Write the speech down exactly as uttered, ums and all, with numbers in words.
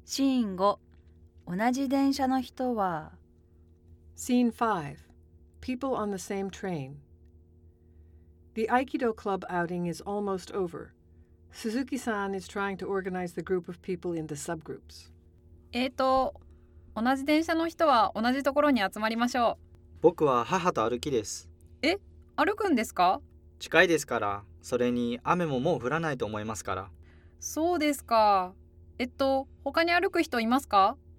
シーンご、同じ電車の人は Scene five. People on the same train. The Aikido club outing is almost over. Suzuki-san is trying to organize the group of people into subgroups. えーと、同じ電車の人は同じところに集まりましょ僕は母と歩きです。 う。え、歩くんですか？ 近いですから、それに雨ももう降らないと思いますから。 そうですか。えっと、他に歩く人いますか？